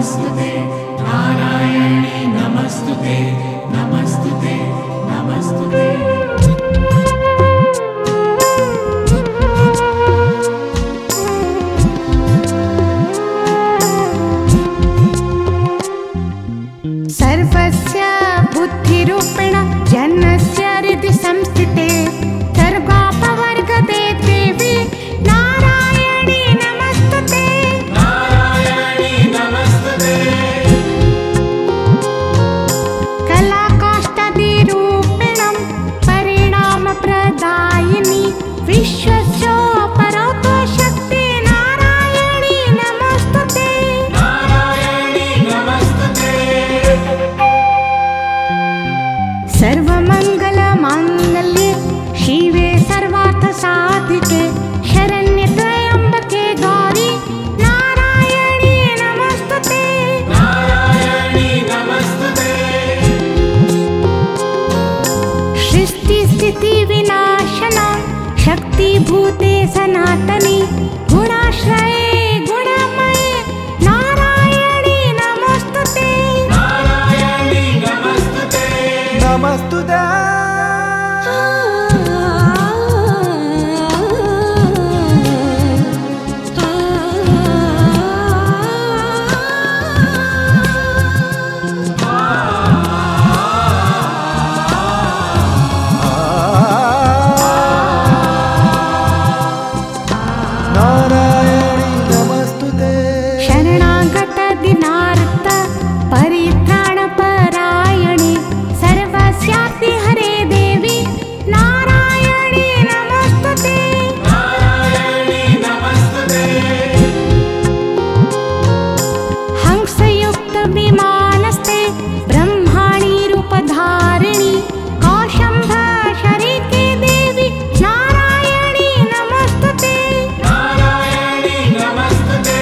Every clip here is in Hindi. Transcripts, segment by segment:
नमस्तुते नारायणी नमस्तुते नमस्तुते नमस्तुते। सर्वस्य बुद्धिरूपेण जन्मस्य हृदि संस्थिते सर्वापवर्गते देवी नारायणी नमस्तुते नारायणी नमस्तुते। कलाकाष्ठादिरूपेण परिणामप्रदायिनी विश्वस्य परोतो शक्ति नारायणी नमस्तुते नारायणी नमस्तुते। सर्वमङ्गलमाङ्गल्ये शिवे सर्वार्थसाधिके शरण्ये त्र्यम्बके गौरी नारायणी नमस्तुते नारायणी नमस्तुते। सृष्टिस्थितिविनाशना शक्तिभूते सनातनी गुणाश्रये गुणमये नारायणी नमस्तुते नारायणी नमस्तुते। नमस्तुते नारायणी नमस्तुते। शरणागत दिनार्थ परित्राणपरायणे सर्वस्यापि हरे देवी नारायणी नमस्तुते नारायणी नमस्तुते। हंसयुक्त विमानस्ते ब्रह्माणि रूपधारिणि कौशंभ शरीके देवी नारायणी नमस्तुते नारायणी नमस्तुते।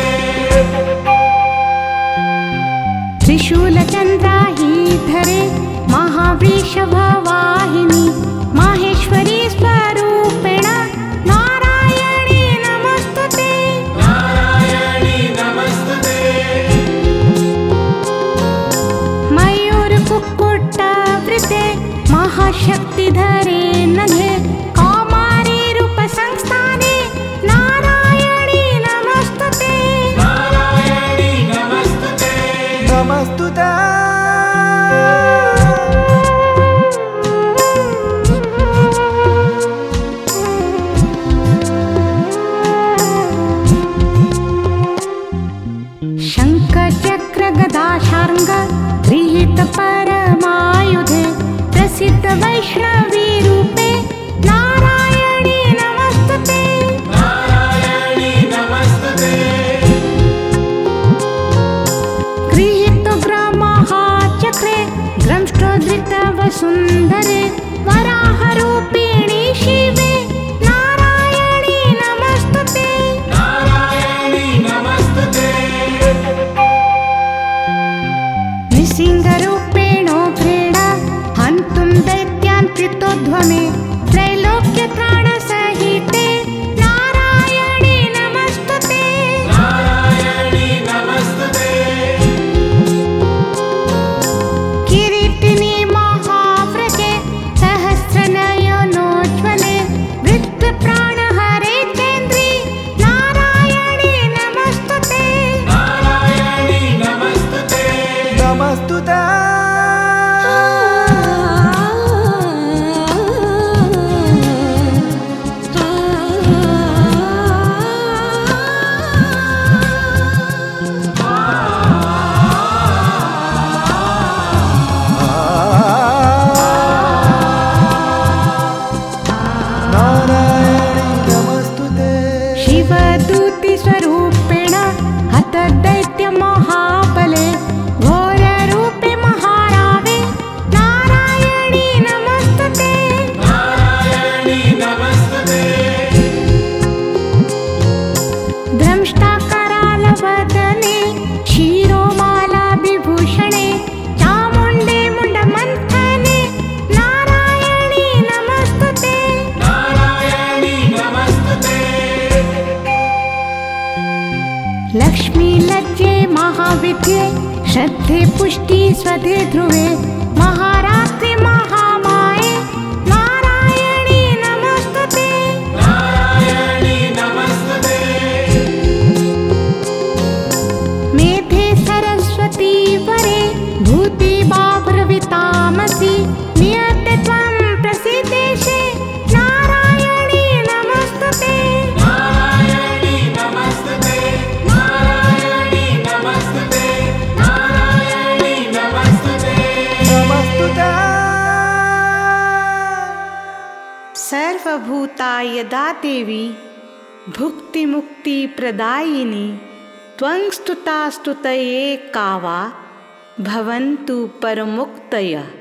त्रिशूलचन्द्राहीधरे महावृषभवाहिनी माहेश्वरी स्वरूपेण नारायणी नमस्तुते नारायणी नमस्तुते। मयूरकुक्कुटवृते महाशक्तिधरे नघे कौमारी रूपसंस्थाने नारायणी नमस्तुते नारायणी नमस्तुते। नमस्तुते शङ्खचक्रगदाशार्ङ्ग गृहीत परमायुधे प्रसिद्ध वैष्णवी रूपे नारायणी नमस्तुते नारायणी नमस्तुते। गृहीतोग्रमहाचक्रे द्रंष्टोद्धृतवसुन्धरे वराहरूपिणी शिवे नारायणी नमस्तुते नारायणी नमस्तुते। नृसिंहरूपेणोग्रेण हन्तुं दैत्यान् कृतोध्वमे त्रैलोक्यत्राणसहिते नारायणी नमस्तुते नारायणी नमस्तुते। किरीटिनी महाव्रजे सहस्रनयनोज्ज्वले वृत्तप्राणहरे चेन्द्री नारायणी नमस्तुते नारायणी नमस्तुते। नमस्तुते नारायणी नमस्तुते। शिवदूति स्वरूपेण हत दैत्य महाबले घोररूपे महारावे नारायणी नमस्तुते नारायणी नमस्तुते। द्रंष्टाकरालवदने शिरोमाला विभूषणे चामुण्डे मुण्डमन्थने नारायणी नमस्तुते नारायणी नमस्तुते। लक्ष्मी लज्जे महाविद्ये श्रद्धे पुष्टि स्वधे ध्रुवे महारात्रि महामाये नारायणी नमस्तुते नारायणी नमस्तुते मेधे सरस्वती वरे भूति बाभ्रवितामसि नियते त्वं प्रसीदेशे नारायणी नमस्तुते नारायणी नमस्तुते नारायणी नमस्तुते नारायणी नमस्तुते नमस्तुते सर्वभूताय यदा देवी भुक्ति मुक्ति प्रदायिनी त्वं स्तुता स्तुतये कावा भवन्तु परमुक्तयः।